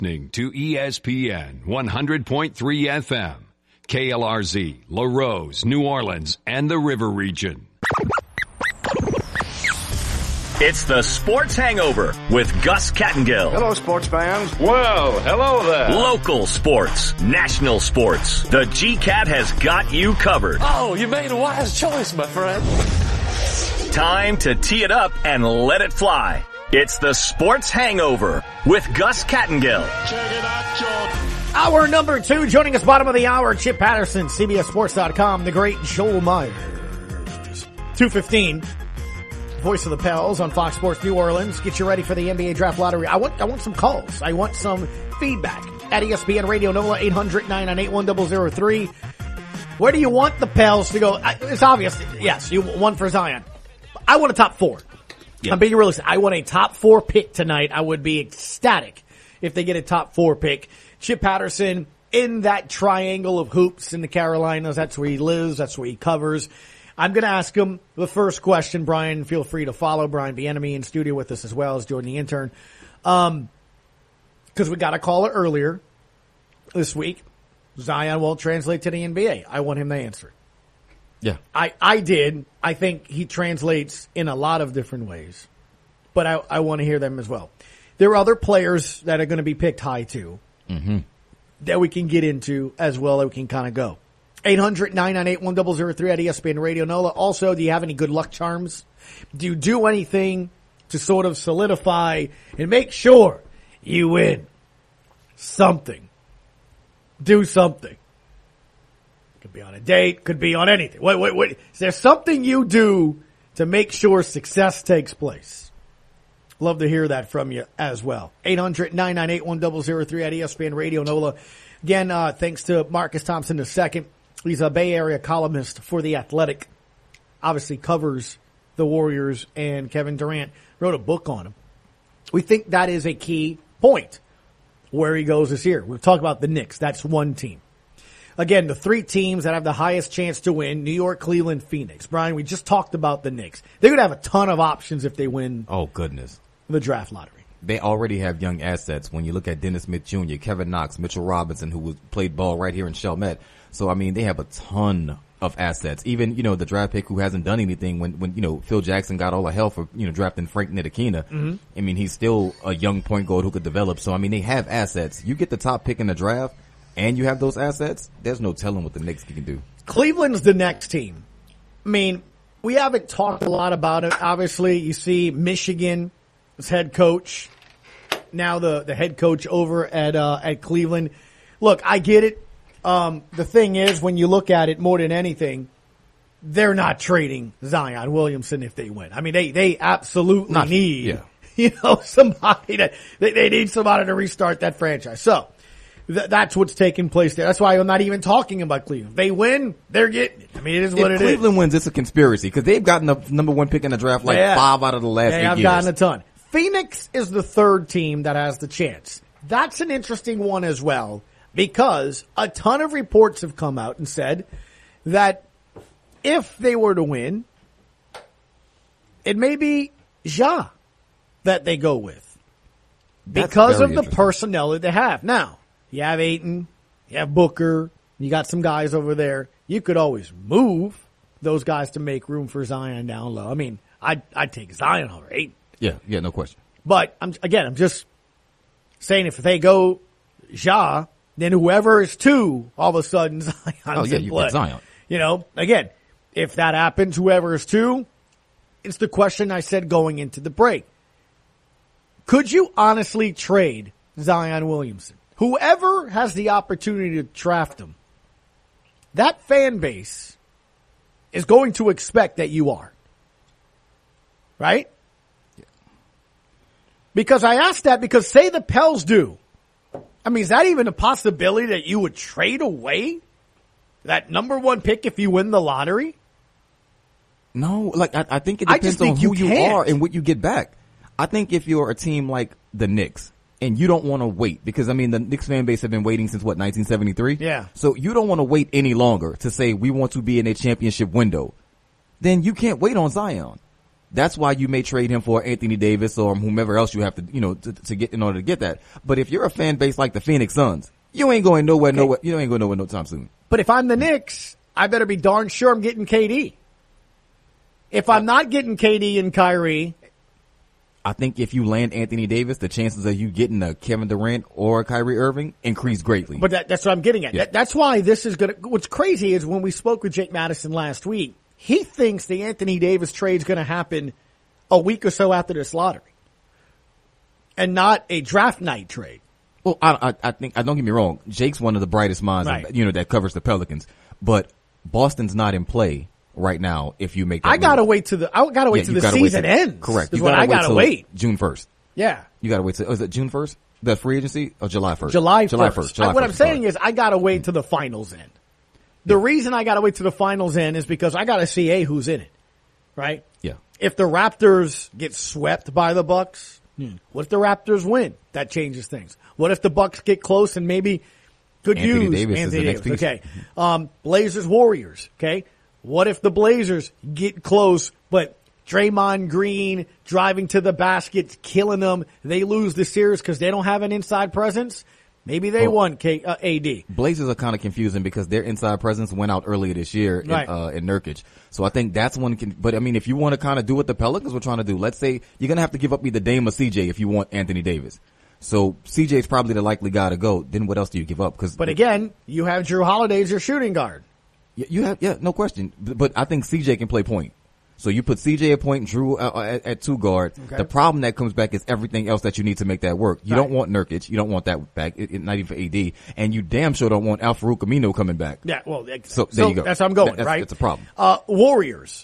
Listening to ESPN 100.3 FM, KLRZ, LaRose, New Orleans, and the River Region. It's the Sports Hangover with Gus Kattengill. Hello, sports fans. Well, hello there. Local sports, national sports. The GCAT has got you covered. Oh, you made a wise choice, my friend. Time to tee it up and let it fly. It's the Sports Hangover with Gus Kattengill. Check it out, Jordan. Hour number 2, joining us bottom of the hour, Chip Patterson, CBSSports.com, the great Joel Myers. 2:15. Voice of the Pels on Fox Sports New Orleans. Get you ready for the NBA Draft Lottery. I want some calls. I want some feedback at ESPN Radio NOLA 800-998-1003. Where do you want the Pels to go? It's obvious. Yes, you want for Zion. I want a top 4. Yeah. I'm being realistic. I want a top 4 pick tonight. I would be ecstatic if they get a top 4 pick. Chip Patterson in that triangle of hoops in the Carolinas. That's where he lives. That's where he covers. I'm going to ask him the first question. Brian, feel free to follow. Brian Bienemy in studio with us as well as Jordan the intern. Because we got a caller earlier this week. Zion won't translate to the NBA. I want him to answer it. Yeah. I did. I think he translates in a lot of different ways. But I want to hear them as well. There are other players that are going to be picked high too. Mm-hmm. That we can get into as well, that we can kind of go. 800-998-1003 at ESPN Radio NOLA. Also, do you have any good luck charms? Do you do anything to sort of solidify and make sure you win something? Do something. Could be on a date, could be on anything. Wait. Is there something you do to make sure success takes place? Love to hear that from you as well. 800-998-1003 at ESPN Radio NOLA. Again, thanks to Marcus Thompson II. He's a Bay Area columnist for The Athletic. Obviously covers the Warriors, and Kevin Durant wrote a book on him. We think that is a key point where he goes this year. We've talked about the Knicks. That's one team. Again, the 3 teams that have the highest chance to win, New York, Cleveland, Phoenix. Brian, we just talked about the Knicks. They're going to have a ton of options if they win. Oh, goodness. The draft lottery. They already have young assets. When you look at Dennis Smith Jr., Kevin Knox, Mitchell Robinson, who played ball right here in Chalmette. So, I mean, they have a ton of assets. Even, the draft pick who hasn't done anything when Phil Jackson got all the hell for, drafting Frank Ntilikina. Mm-hmm. I mean, he's still a young point guard who could develop. So, I mean, they have assets. You get the top pick in the draft and you have those assets, there's no telling what the Knicks can do. Cleveland's the next team. I mean, we haven't talked a lot about it. Obviously, you see Michigan's head coach, now the head coach over at Cleveland. Look, I get it. The thing is, when you look at it more than anything, they're not trading Zion Williamson if they win. I mean, they absolutely need, somebody that they need somebody to restart that franchise. So that's what's taking place there. That's why I'm not even talking about Cleveland. They win, they're getting it. I mean, it is what it is. If Cleveland wins, it's a conspiracy because they've gotten the number 1 pick in the draft 5 out of the last 8 years. They've gotten a ton. Phoenix is the 3rd team that has the chance. That's an interesting one as well, because a ton of reports have come out and said that if they were to win, it may be Ja that they go with because of the personnel that they have. Now, you have Ayton, you have Booker, you got some guys over there. You could always move those guys to make room for Zion down low. I mean, I'd take Zion over Ayton. Yeah, no question. But I'm just saying if they go Ja, then whoever is 2, all of a sudden Zion's in play. Get Zion. Again, if that happens, whoever is 2, it's the question I said going into the break. Could you honestly trade Zion Williamson? Whoever has the opportunity to draft him, that fan base is going to expect that you are. Right? Yeah. Because I asked that because say the Pels do. I mean, is that even a possibility that you would trade away that number 1 pick if you win the lottery? No, I think it depends on who you are and what you get back. I think if you're a team like the Knicks and you don't want to wait, because I mean the Knicks fan base have been waiting since 1973? Yeah. So you don't want to wait any longer to say we want to be in a championship window. Then you can't wait on Zion. That's why you may trade him for Anthony Davis or whomever else you have to, to get in order to get that. But if you're a fan base like the Phoenix Suns, you ain't going nowhere, you ain't going nowhere no time soon. But if I'm the Knicks, I better be darn sure I'm getting KD. If I'm not getting KD and Kyrie, I think if you land Anthony Davis, the chances of you getting a Kevin Durant or a Kyrie Irving increase greatly. But that's what I'm getting at. Yeah. That's why this is going to, what's crazy is when we spoke with Jake Madison last week, he thinks the Anthony Davis trade's going to happen a week or so after this lottery and not a draft night trade. Well, I think, don't get me wrong, Jake's one of the brightest minds, Right. That covers the Pelicans, but Boston's not in play right now if you make that I gotta move. wait till the season ends. Correct. Is You what I gotta till wait. June 1st. Yeah. You gotta wait till, is it June 1st? The free agency or July 1st? July 1st. July 1st. What I'm saying is I gotta wait till the finals end. The reason I gotta wait till the finals end is because I gotta see who's in it. Right? Yeah. If the Raptors get swept by the Bucks, what if the Raptors win? That changes things. What if the Bucks get close and maybe could Anthony use Davis is Anthony the next Davis? piece. Okay. Blazers Warriors. Okay. What if the Blazers get close, but Draymond Green driving to the basket, killing them? They lose the series because they don't have an inside presence. Maybe they won AD. Blazers are kind of confusing because their inside presence went out earlier this year in Nurkic. So I think that's one but I mean, if you want to kind of do what the Pelicans were trying to do, let's say you're going to have to give up either Dame or CJ if you want Anthony Davis. So CJ's probably the likely guy to go. Then what else do you give up? But again, you have Drew Holiday as your shooting guard. You have, no question. But I think CJ can play point. So you put CJ at point, Drew at two guard. Okay. The problem that comes back is everything else that you need to make that work. You don't want Nurkic. You don't want that back. Not even for AD. And you damn sure don't want Al-Farouq Amino coming back. Yeah, well, so there you go. That's how I'm going, right? It's a problem. Warriors.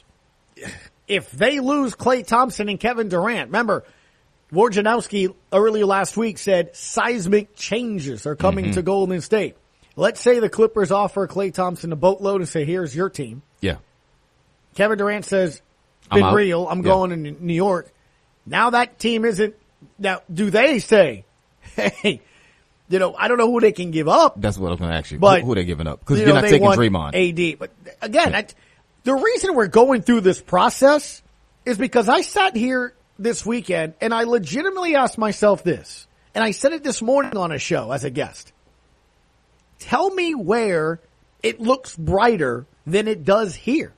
If they lose Klay Thompson and Kevin Durant, remember, Wojnarowski earlier last week said seismic changes are coming to Golden State. Let's say the Clippers offer Klay Thompson a boatload and say, here's your team. Yeah. Kevin Durant says, been I'm out. real, I'm going to New York. Now that team isn't, now do they say, hey, I don't know who they can give up. That's what I'm going to ask you. But, who are they giving up? Because you're not taking Draymond. AD. But again, the reason we're going through this process is because I sat here this weekend and I legitimately asked myself this, and I said it this morning on a show as a guest. Tell me where it looks brighter than it does here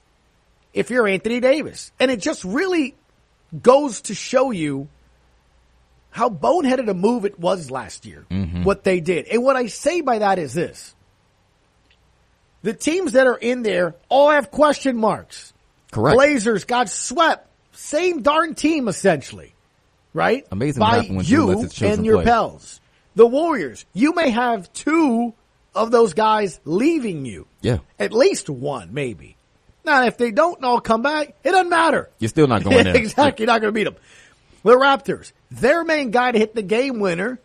if you're Anthony Davis. And it just really goes to show you how boneheaded a move it was last year, what they did. And what I say by that is this. The teams that are in there all have question marks. Correct. Blazers got swept. Same darn team, essentially. Right? Amazing what by happened when Drew lets you his children and your play. pals. The Warriors, you may have two of those guys leaving you. Yeah. At least one, maybe. Now, if they don't all come back, it doesn't matter. You're still not going there. Exactly. You're not going to beat them. The Raptors, their main guy to hit the game winner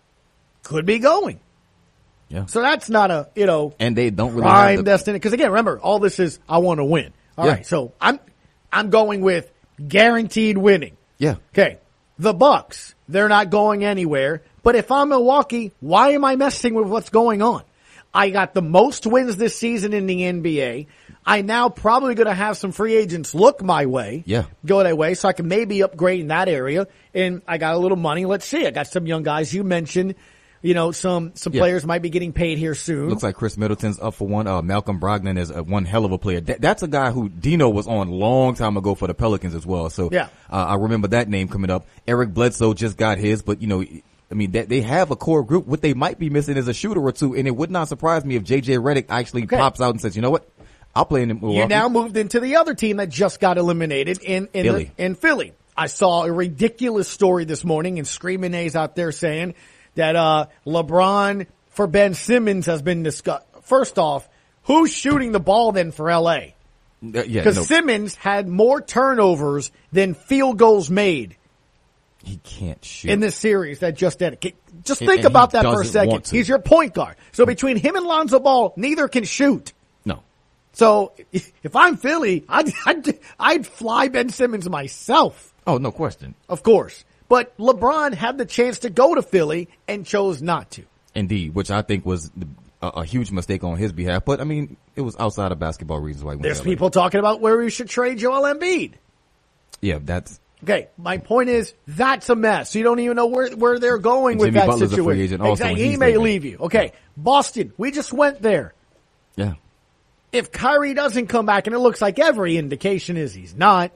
could be going. Yeah. So that's not a, And they don't really prime have destiny. Because again, remember, all this is, I want to win. All Yeah. right. So I'm going with guaranteed winning. Yeah. Okay. The Bucks, they're not going anywhere. But if I'm Milwaukee, why am I messing with what's going on? I got the most wins this season in the NBA. I now probably going to have some free agents look my way. Yeah. Go that way so I can maybe upgrade in that area. And I got a little money. Let's see. I got some young guys. You mentioned, some players might be getting paid here soon. Looks like Chris Middleton's up for one. Malcolm Brogdon is one hell of a player. That's a guy who Dino was on a long time ago for the Pelicans as well. So Yeah. I remember that name coming up. Eric Bledsoe just got his, but they have a core group. What they might be missing is a shooter or two, and it would not surprise me if JJ Redick actually pops out and says, you know what? I'll play in Milwaukee. You now moved into the other team that just got eliminated in Philly. I saw a ridiculous story this morning, and Screaming A's out there saying that LeBron for Ben Simmons has been discussed. First off, who's shooting the ball then for LA? Because Simmons had more turnovers than field goals made. He can't shoot in this series that just ended. Just think about that for a second. He's your point guard. So between him and Lonzo Ball, neither can shoot. No. So if I'm Philly, I'd fly Ben Simmons myself. Oh, no question. Of course. But LeBron had the chance to go to Philly and chose not to. Indeed, which I think was a huge mistake on his behalf. But, it was outside of basketball reasons why he went There's to LA. people talking about where we should trade Joel Embiid. Yeah, that's. Okay, my point is that's a mess. You don't even know where they're going And with Jimmy that Butler's a free situation. agent also, Exactly. and He he's may leaving. leave you. Okay, Boston, we just went there. Yeah. If Kyrie doesn't come back, and it looks like every indication is he's not,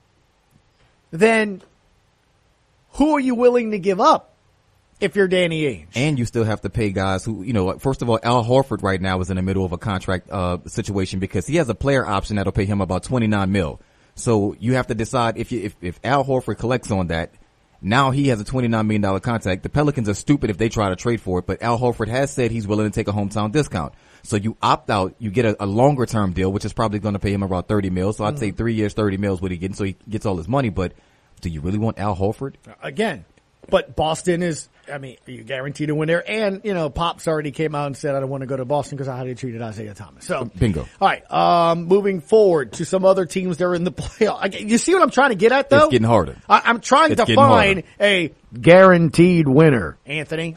then who are you willing to give up if you're Danny Ainge? And you still have to pay guys who, like, first of all, Al Horford right now is in the middle of a contract situation because he has a player option that'll pay him about $29 million. So you have to decide if Al Horford collects on that, now he has a $29 million contract. The Pelicans are stupid if they try to trade for it, but Al Horford has said he's willing to take a hometown discount. So you opt out, you get a longer term deal, which is probably going to pay him around $30 million. So I'd say 3 years, $30 million is what he gets. So he gets all his money. But do you really want Al Horford? Again, but Boston is, are you guaranteed to win there? And, Pops already came out and said, I don't want to go to Boston because of how they treated Isaiah Thomas. So, bingo. All right. Moving forward to some other teams that are in the playoff. You see what I'm trying to get at, though? It's getting harder. I'm trying It's to getting find harder. a guaranteed winner, Anthony.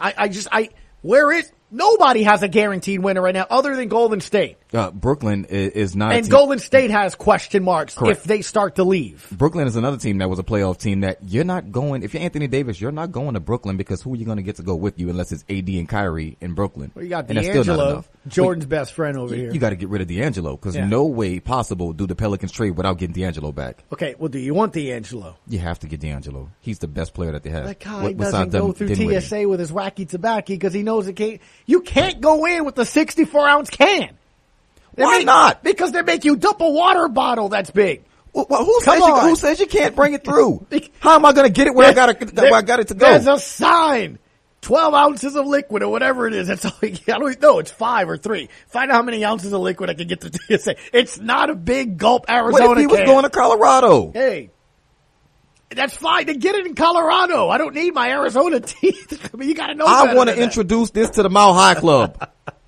Nobody has a guaranteed winner right now other than Golden State. Brooklyn is not. And Golden State has question marks Correct. if they start to leave. Brooklyn is another team that was a playoff team that you're not going. If you're Anthony Davis, you're not going to Brooklyn because who are you going to get to go with you unless it's AD and Kyrie in Brooklyn? Well, you got And that's still not D'Angelo, enough. Jordan's best friend over here. You got to get rid of D'Angelo because Yeah. no way possible do the Pelicans trade without getting D'Angelo back. Okay, well, do you want D'Angelo? You have to get D'Angelo. He's the best player that they have. That guy Besides doesn't go them, through Dinwiddie. TSA with his wacky tobacco because he knows it can't. You can't go in with the 64-ounce can. Why not? Because they make you dump a water bottle that's big. Well, Come on. who says you can't bring it through? How am I going to get it where I got it to go? There's a sign. 12 ounces of liquid or whatever it is. That's all I don't even know. It's 5 or 3. Find out how many ounces of liquid I can get to TSA. It's not a big gulp Arizona What if he was can. going to Colorado? Hey, that's fine to get it in Colorado. I don't need my Arizona teeth. I mean, you got to know. I want to introduce this to the Mile High Club.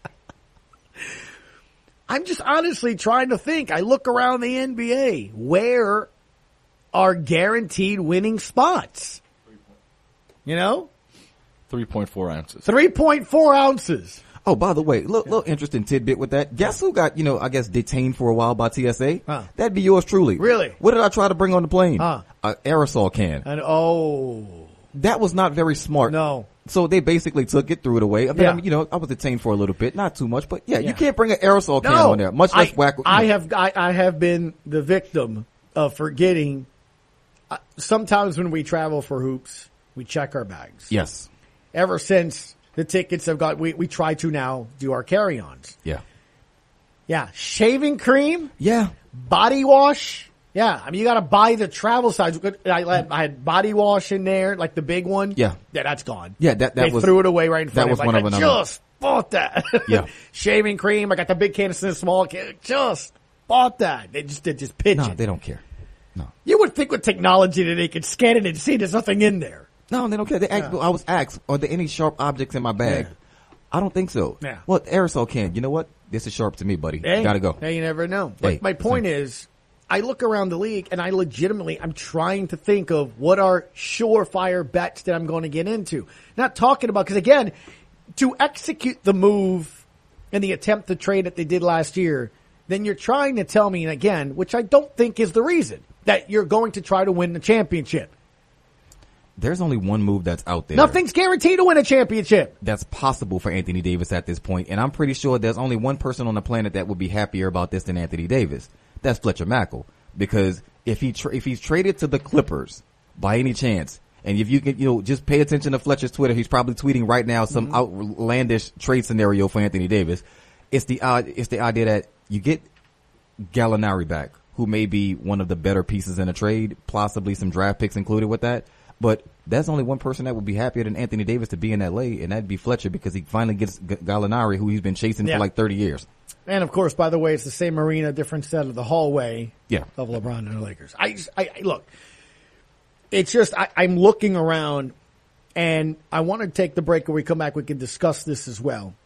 I'm just honestly trying to think. I look around the NBA. Where are guaranteed winning spots? 3.4 ounces. 3.4 ounces. Oh, by the way, little interesting tidbit with that. Guess who got, I guess detained for a while by TSA? Huh. That'd be yours truly. Really? What did I try to bring on the plane? Huh. An aerosol can. And That was not very smart. no. So they basically took it, threw it away. But Yeah. I was detained for a little bit, not too much, but yeah. Yeah. You can't bring an aerosol can on there, much less whack. I have been the victim of forgetting. Sometimes when we travel for hoops, we check our bags. Yes. Ever since the tickets have got, we try to now do our carry-ons. Yeah. Yeah. Shaving cream, Yeah. body wash. Yeah. I mean, you got to buy the travel size. I had body wash in there, like the big one. Yeah. Yeah, that's gone. Yeah, that they was- threw it away right in front that of was me. one of I another. just bought that. Yeah. Shaving cream. I got the big canister and the small can. Just bought that. They just pitch No, it. they don't care. No. You would think with technology that they could scan it and see there's nothing in there. No, they don't care. I was asked, are there any sharp objects in my bag? Yeah. I don't think so. Yeah. Well, aerosol can. You know what? This is sharp to me, buddy. Hey, Gotta go. Hey, you never know. But Hey, my point is, I look around the league and I'm trying to think of what are surefire bets that I'm going to get into. Not talking about, because again, to execute the move and the attempt to trade that they did last year, then you're trying to tell me, and again, which I don't think is the reason, that you're going to try to win the championship. There's only one move that's out there. Nothing's guaranteed to win a championship. That's possible for Anthony Davis at this point, and I'm pretty sure there's only one person on the planet that would be happier about this than Anthony Davis. That's Fletcher Mackel, because if he's traded to the Clippers by any chance, and if you can just pay attention to Fletcher's Twitter, he's probably tweeting right now some outlandish trade scenario for Anthony Davis. It's the idea that you get Gallinari back, who may be one of the better pieces in a trade, possibly some draft picks included with that. But there's only one person that would be happier than Anthony Davis to be in LA, and that'd be Fletcher, because he finally gets Gallinari, who he's been chasing for like 30 years. And of course, by the way, it's the same arena, different set of the hallway of LeBron and the Lakers. I look, it's just, I'm looking around, and I want to take the break. When we come back, we can discuss this as well.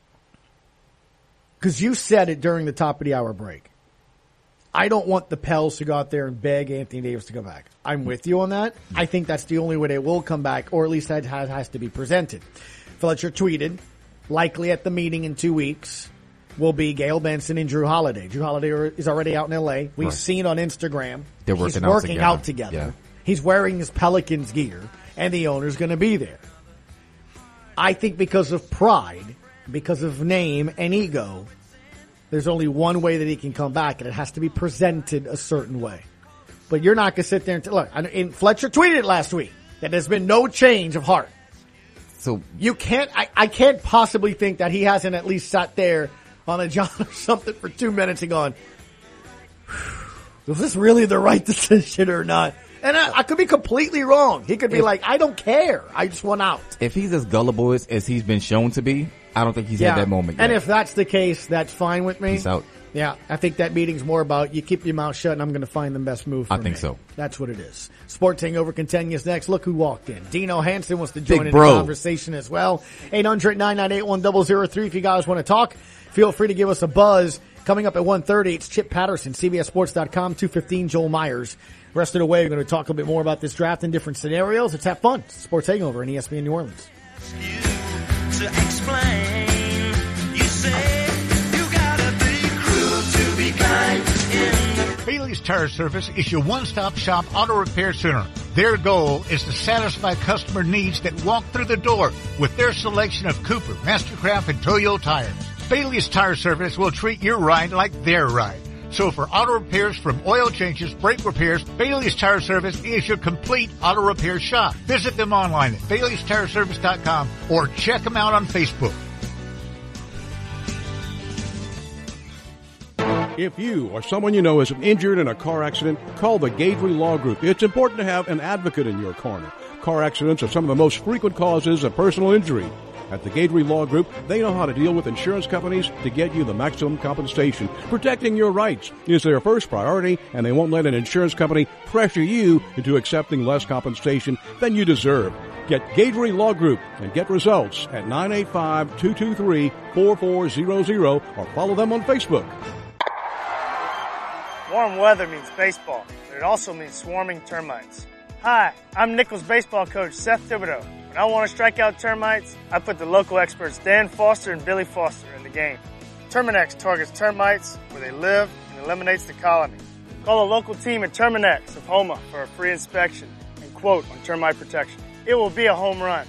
Because you said it during the top of the hour break. I don't want the Pels to go out there and beg Anthony Davis to come back. I'm with you on that. I think that's the only way they will come back, or at least that has to be presented. Fletcher tweeted, likely at the meeting in 2 weeks, will be Gail Benson and Drew Holiday. Drew Holiday is already out in L.A. We've seen on Instagram. They're working out together. Yeah. He's wearing his Pelicans gear, and the owner's going to be there. I think because of pride, because of name and ego, there's only one way that he can come back, and it has to be presented a certain way. But you're not going to sit there and look. And Fletcher tweeted it last week that there's been no change of heart. So you can't. I can't possibly think that he hasn't at least sat there on a John or something for 2 minutes and gone, was this really the right decision or not? And I could be completely wrong. He could be like, I don't care. I just want out. If he's as gullible as he's been shown to be, I don't think he's had that moment yet. And if that's the case, that's fine with me. Peace out. Yeah, I think that meeting's more about you keep your mouth shut and I'm going to find the best move for me. I think so. That's what it is. Sports Hangover continues next. Look who walked in. Dino Hanson wants to join in the conversation as well. 800-998-1003 if you guys want to talk. Feel free to give us a buzz. Coming up at 1:30, it's Chip Patterson, CBSSports.com, 2:15, Joel Myers. Rest of the way, we're going to talk a bit more about this draft in different scenarios. Let's have fun. Sports Hangover in ESPN New Orleans. To explain, you say you gotta be cruel to be kind. Bailey's Tire Service is your one-stop shop auto repair center. Their goal is to satisfy customer needs that walk through the door with their selection of Cooper, Mastercraft, and Toyo tires. Bailey's Tire Service will treat your ride like their ride. So for auto repairs from oil changes, brake repairs, Bailey's Tire Service is your complete auto repair shop. Visit them online at Bailey'sTireService.com or check them out on Facebook. If you or someone you know is injured in a car accident, call the Gateway Law Group. It's important to have an advocate in your corner. Car accidents are some of the most frequent causes of personal injury. At the Gateway Law Group, they know how to deal with insurance companies to get you the maximum compensation. Protecting your rights is their first priority, and they won't let an insurance company pressure you into accepting less compensation than you deserve. Get Gateway Law Group and get results at 985-223-4400 or follow them on Facebook. Warm weather means baseball, but it also means swarming termites. Hi, I'm Nichols baseball coach Seth Thibodeau. When I want to strike out termites, I put the local experts Dan Foster and Billy Foster in the game. Terminex targets termites where they live and eliminates the colony. Call a local team at Terminex of Homa for a free inspection and quote on termite protection. It will be a home run.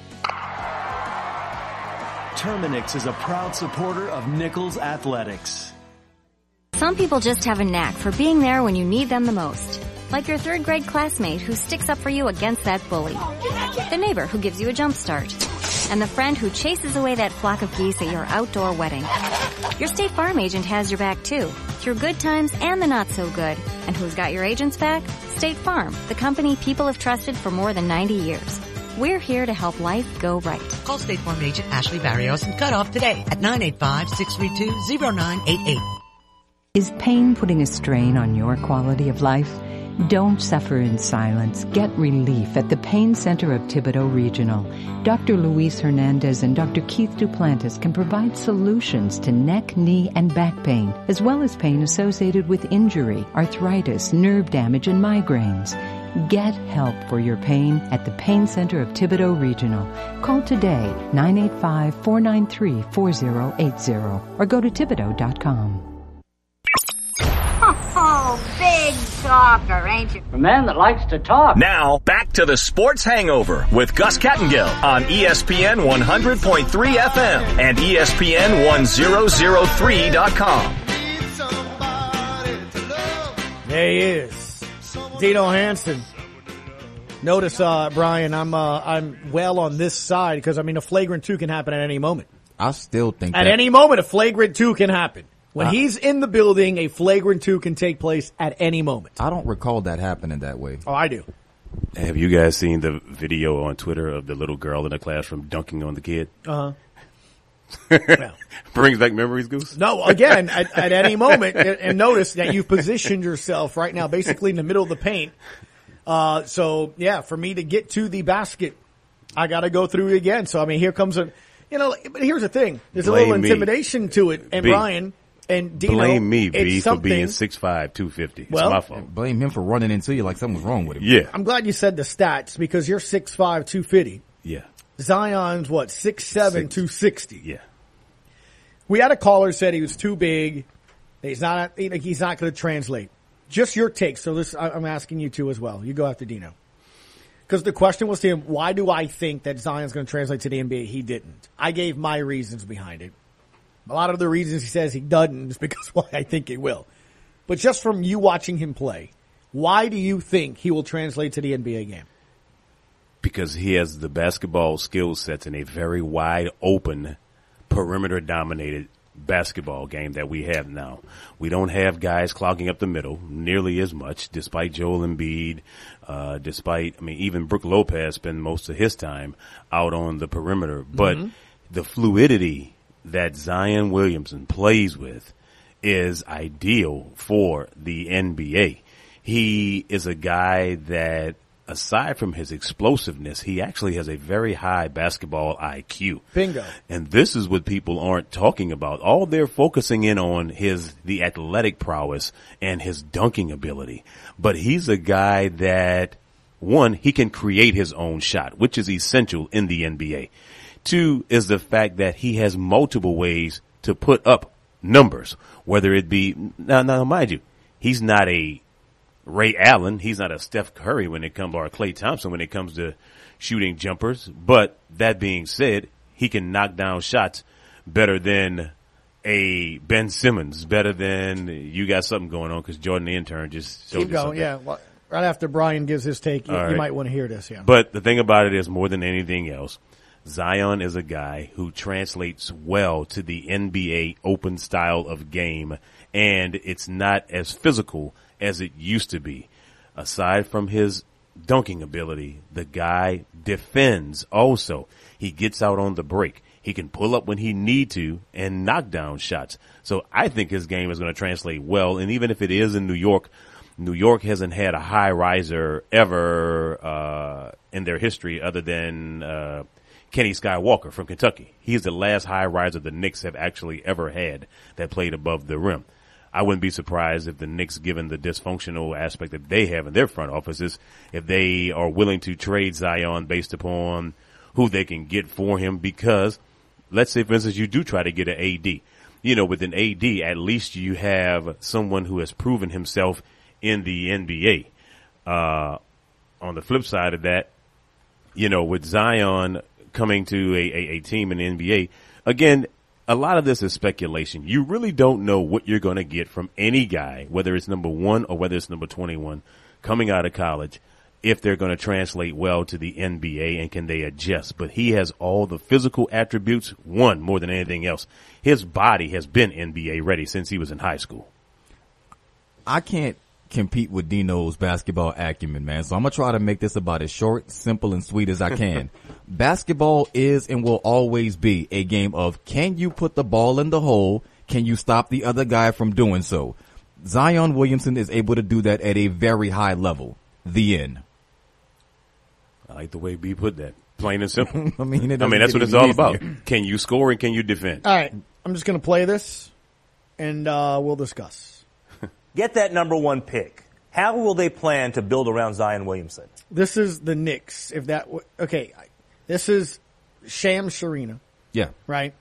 Terminix is a proud supporter of Nichols Athletics. Some people just have a knack for being there when you need them the most. Like your third grade classmate who sticks up for you against that bully. The neighbor who gives you a jump start. And the friend who chases away that flock of geese at your outdoor wedding. Your State Farm agent has your back too, through good times and the not so good. And who's got your agent's back? State Farm, the company people have trusted for more than 90 years. We're here to help life go right. Call State Farm agent Ashley Barrios and cut off today at 985-632-0988. Is pain putting a strain on your quality of life? Don't suffer in silence. Get relief at the Pain Center of Thibodaux Regional. Dr. Luis Hernandez and Dr. Keith Duplantis can provide solutions to neck, knee, and back pain, as well as pain associated with injury, arthritis, nerve damage, and migraines. Get help for your pain at the Pain Center of Thibodaux Regional. Call today, 985-493-4080, or go to Thibodaux.com. Oh, big talker, ain't you? A man that likes to talk. Now, back to the Sports Hangover with Gus Kattengill on ESPN 100.3 FM and ESPN 1003.com. There he is, Dino Hanson. Notice, Brian, I'm well on this side because, I mean, a flagrant 2 can happen at any moment. I still think at any moment a flagrant 2 can happen. When he's in the building, a flagrant 2 can take place at any moment. I don't recall that happening that way. Oh, I do. Have you guys seen the video on Twitter of the little girl in the classroom dunking on the kid? Well. Brings back memories, Goose? No, again, at any moment, and notice that you've positioned yourself right now basically in the middle of the paint. So, yeah, for me to get to the basket, I got to go through it again. So, I mean, here comes but here's the thing. There's a little intimidation to it. And Brian and Dino. Blame me, B, for being 6'5", 250. It's my fault. Blame him for running into you like something was wrong with him. Yeah. I'm glad you said the stats because you're 6'5", 250. Yeah. Zion's what, 6'7", 260. Yeah. We had a caller said he was too big. He's not going to translate. Just your take. So this, I'm asking you too as well. You go after Dino. Because the question was to him, why do I think that Zion's going to translate to the NBA? He didn't. I gave my reasons behind it. A lot of the reasons he says he doesn't is because why I think he will. But just from you watching him play, why do you think he will translate to the NBA game? Because he has the basketball skill sets in a very wide open, perimeter-dominated basketball game that we have now. We don't have guys clogging up the middle nearly as much, despite Joel Embiid, even Brook Lopez spend most of his time out on the perimeter. But the fluidity that Zion Williamson plays with is ideal for the NBA. He is a guy that, aside from his explosiveness, he actually has a very high basketball IQ. Bingo. And this is what people aren't talking about. All they're focusing in on is the athletic prowess and his dunking ability. But he's a guy that, one, he can create his own shot, which is essential in the NBA. Two is the fact that he has multiple ways to put up numbers, whether it be, now mind you, he's not a Ray Allen, he's not a Steph Curry or Klay Thompson when it comes to shooting jumpers. But that being said, he can knock down shots better than a Ben Simmons, better than, you got something going on because Jordan the intern just showed Keep you going, something. yeah. Well, right after Brian gives his take, you right. might want to hear this, yeah. But the thing about it is, more than anything else, Zion is a guy who translates well to the NBA open style of game, and it's not as physical as it used to be. Aside from his dunking ability, the guy defends also. He gets out on the break. He can pull up when he need to and knock down shots. So I think his game is going to translate well, and even if it is in New York hasn't had a high riser ever in their history other than Kenny Skywalker from Kentucky. He's the last high riser the Knicks have actually ever had that played above the rim. I wouldn't be surprised if the Knicks, given the dysfunctional aspect that they have in their front offices, if they are willing to trade Zion based upon who they can get for him. Because let's say, for instance, you do try to get an AD. You know, with an AD, at least you have someone who has proven himself in the NBA. On the flip side of that, you know, with Zion coming to a team in the NBA, again, a lot of this is speculation. You really don't know what you're going to get from any guy, whether it's number 1 or whether it's number 21, coming out of college, if they're going to translate well to the NBA and can they adjust. But he has all the physical attributes, one, more than anything else. His body has been NBA ready since he was in high school. I can't compete with Dino's basketball acumen, man. So I'm going to try to make this about as short, simple, and sweet as I can. Basketball is and will always be a game of, can you put the ball in the hole? Can you stop the other guy from doing so? Zion Williamson is able to do that at a very high level. The end. I like the way B put that. Plain and simple. I mean, that's what it's all about. Can you score and can you defend? All right. I'm just going to play this, and we'll discuss. Get that number 1 pick. How will they plan to build around Zion Williamson? This is the Knicks. Okay, this is Shams Charania. Yeah. Right?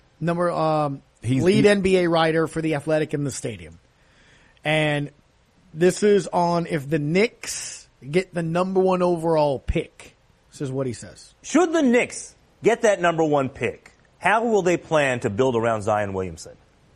Lead NBA writer for The Athletic in the Stadium. And this is on if the Knicks get the number 1 overall pick. This is what he says. Should the Knicks get that number 1 pick, how will they plan to build around Zion Williamson?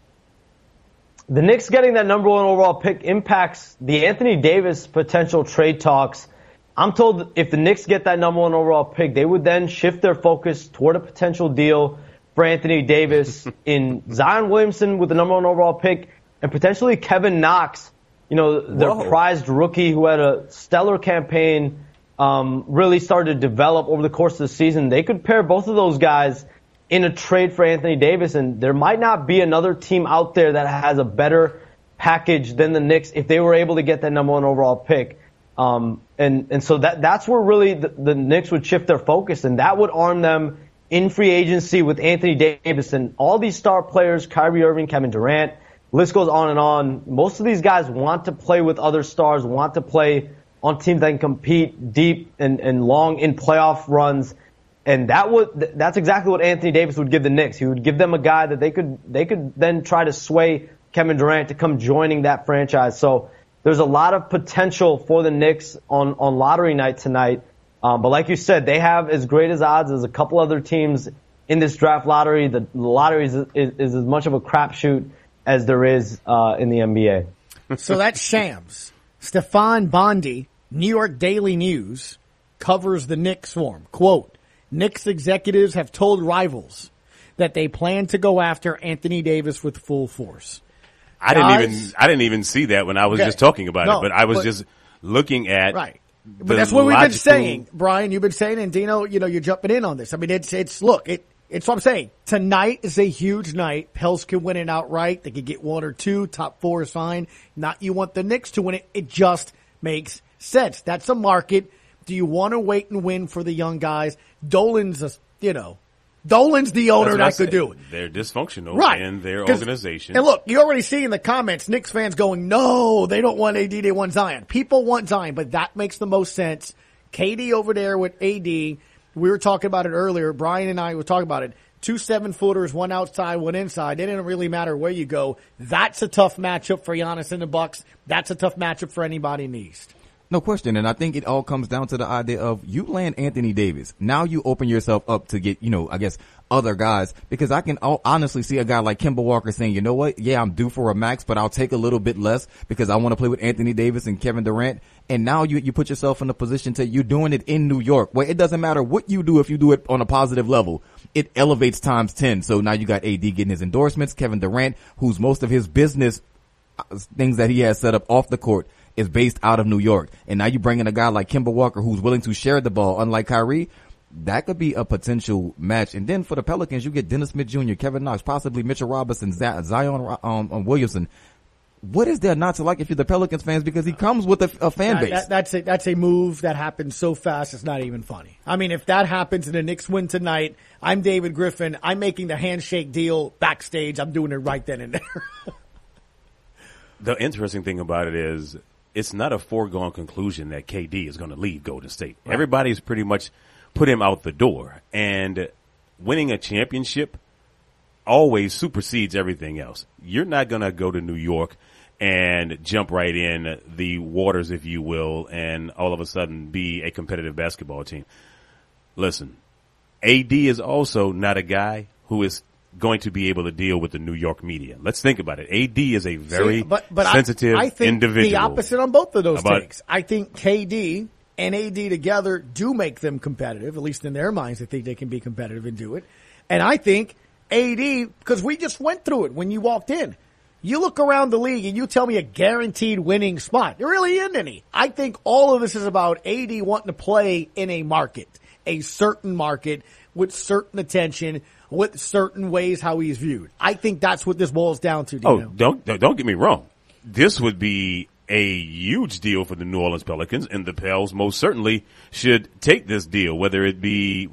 The Knicks getting that number 1 overall pick impacts the Anthony Davis potential trade talks. I'm told if the Knicks get that number 1 overall pick, they would then shift their focus toward a potential deal for Anthony Davis in Zion Williamson with the number 1 overall pick and potentially Kevin Knox, you know, their prized rookie who had a stellar campaign, really started to develop over the course of the season. They could pair both of those guys in a trade for Anthony Davis, and there might not be another team out there that has a better package than the Knicks if they were able to get that number 1 overall pick. And so that's where really the Knicks would shift their focus, and that would arm them in free agency with Anthony Davis and all these star players, Kyrie Irving, Kevin Durant, list goes on and on. Most of these guys want to play with other stars, want to play on teams that can compete deep and long in playoff runs. And that's exactly what Anthony Davis would give the Knicks. He would give them a guy that they could then try to sway Kevin Durant to come joining that franchise. So there's a lot of potential for the Knicks on lottery night tonight. But like you said, they have as great as odds as a couple other teams in this draft lottery. The lottery is as much of a crapshoot as there is in the NBA. So that's shams. Stefan Bondi, New York Daily News, covers the Knicks for him. Quote, Knicks executives have told rivals that they plan to go after Anthony Davis with full force. I didn't even see that when I was just talking about it, but I was just looking at right. But that's what we've been saying, Brian. You've been saying, and Dino, you're jumping in on this. I mean, it's what I'm saying. Tonight is a huge night. Pels can win it outright. They could get 1 or 2. Top 4 is fine. Not you want the Knicks to win it. It just makes sense. That's a market. Do you want to wait and win for the young guys? Dolan's the owner that could do it. They're dysfunctional in their organization. And look, you already see in the comments, Knicks fans going, no, they don't want AD, they want Zion. People want Zion, but that makes the most sense. KD over there with AD, we were talking about it earlier. Brian and I were talking about it. 2 7-footers, one outside, one inside. It didn't really matter where you go. That's a tough matchup for Giannis and the Bucks. That's a tough matchup for anybody in the East. No question. And I think it all comes down to the idea of you land Anthony Davis. Now you open yourself up to get, I guess, other guys, because I can honestly see a guy like Kemba Walker saying, you know what? Yeah, I'm due for a max, but I'll take a little bit less because I want to play with Anthony Davis and Kevin Durant. And now you put yourself in a position to, you're doing it in New York, where it doesn't matter what you do if you do it on a positive level. It elevates times 10. So now you got AD getting his endorsements, Kevin Durant, who's most of his business things that he has set up off the court is based out of New York. And now you bring in a guy like Kemba Walker who's willing to share the ball, unlike Kyrie. That could be a potential match. And then for the Pelicans, you get Dennis Smith Jr., Kevin Knox, possibly Mitchell Robinson, Zion Williamson. What is there not to like if you're the Pelicans fans? Because he comes with a fan base. That's a move that happens so fast it's not even funny. I mean, if that happens and the Knicks win tonight, I'm David Griffin. I'm making the handshake deal backstage. I'm doing it right then and there. The interesting thing about it is it's not a foregone conclusion that KD is going to leave Golden State. Right. Everybody's pretty much put him out the door. And winning a championship always supersedes everything else. You're not going to go to New York and jump right in the waters, if you will, and all of a sudden be a competitive basketball team. Listen, AD is also not a guy who is going to be able to deal with the New York media. Let's think about it. AD is a very sensitive I think individual. The opposite on both of those takes. I think KD and AD together do make them competitive, at least in their minds. They think they can be competitive and do it. And I think AD, because we just went through it when you walked in. You look around the league and you tell me a guaranteed winning spot. There really isn't any. I think all of this is about AD wanting to play in a market, a certain market with certain attention, with certain ways how he's viewed. I think that's what this boils down to. Dino. Oh, don't get me wrong. This would be a huge deal for the New Orleans Pelicans, and the Pels most certainly should take this deal, whether it be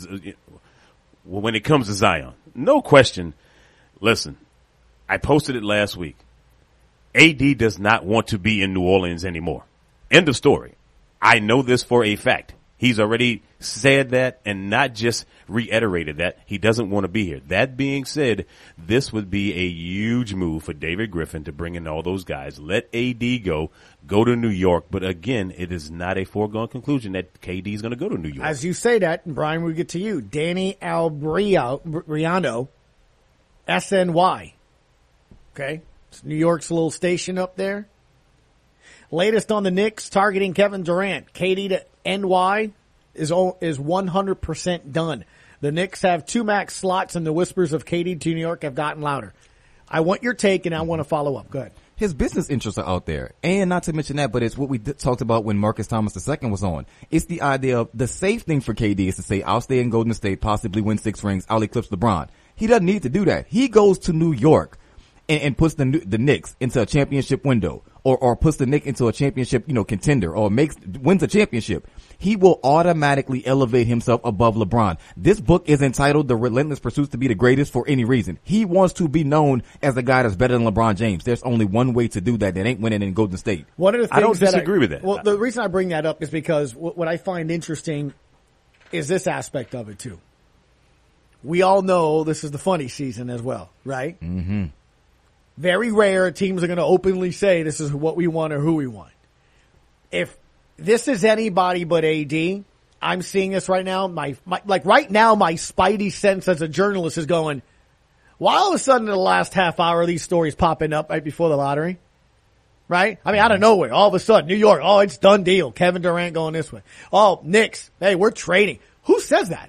when it comes to Zion. No question. Listen, I posted it last week. AD does not want to be in New Orleans anymore. End of story. I know this for a fact. He's already said that and not just reiterated that. He doesn't want to be here. That being said, this would be a huge move for David Griffin to bring in all those guys. Let AD go to New York. But again, it is not a foregone conclusion that KD is going to go to New York. As you say that, and Brian, we get to you. Danny Albriano, SNY. Okay. It's New York's little station up there. Latest on the Knicks targeting Kevin Durant. KD to NY is 100% done. The Knicks have 2 max slots, and the whispers of KD to New York have gotten louder. I want your take, and I want to follow up. Go ahead. His business interests are out there. And not to mention that, but it's what we talked about when Marcus Thomas II was on. It's the idea of the safe thing for KD is to say, I'll stay in Golden State, possibly win 6 rings, I'll eclipse LeBron. He doesn't need to do that. He goes to New York and puts the Knicks into a championship window, or puts the Knicks into a championship, contender, or wins a championship. He will automatically elevate himself above LeBron. This book is entitled The Relentless Pursuit to be the Greatest for any reason. He wants to be known as the guy that's better than LeBron James. There's only one way to do that. That ain't winning in Golden State. One of the things I don't disagree with that. Well, the reason I bring that up is because what I find interesting is this aspect of it too. We all know this is the funny season as well, right? Mm-hmm. Very rare teams are going to openly say this is what we want or who we want. If this is anybody but AD, I'm seeing this right now. Like right now, my spidey sense as a journalist is going, why all of a sudden in the last half hour are these stories popping up right before the lottery? Right? I mean, out of nowhere, all of a sudden, New York, oh, it's done deal. Kevin Durant going this way. Oh, Knicks, hey, we're trading. Who says that?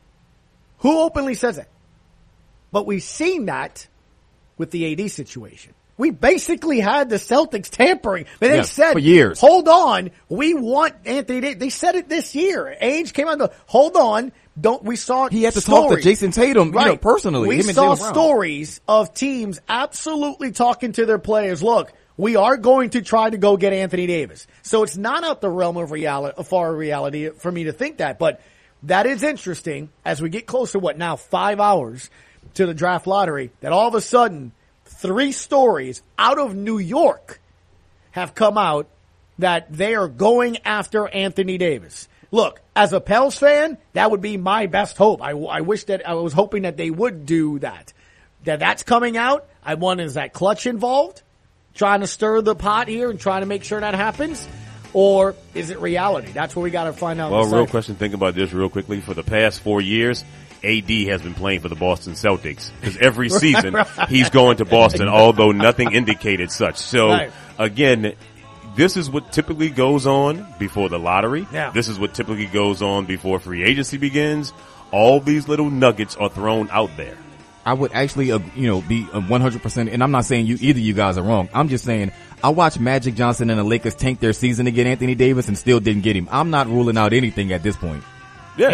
Who openly says that? But we've seen that with the AD situation. We basically had the Celtics tampering. But they said, for years. Hold on, we want Anthony Davis. They said it this year. Ainge came out and go, hold on, we saw he had to stories. talk to Jason Tatum, right. Personally. We saw stories of teams absolutely talking to their players. Look, we are going to try to go get Anthony Davis. So it's not out the realm of reality for me to think that. But that is interesting as we get closer, 5 hours to the draft lottery, that all of a sudden 3 stories out of New York have come out that they are going after Anthony Davis. Look, as a Pels fan, that would be my best hope. I wish that I was hoping that they would do that. That's coming out. I wonder, is that Clutch involved? Trying to stir the pot here and trying to make sure that happens? Or is it reality? That's what we got to find out. Well, real question. Think about this real quickly. For the past 4 years, AD has been playing for the Boston Celtics because every season he's going to Boston, although nothing indicated such. So again, this is what typically goes on before the lottery. Yeah. This is what typically goes on before free agency begins. All these little nuggets are thrown out there. I would actually, be 100%, and I'm not saying either of you guys are wrong. I'm just saying I watched Magic Johnson and the Lakers tank their season to get Anthony Davis and still didn't get him. I'm not ruling out anything at this point. Yeah.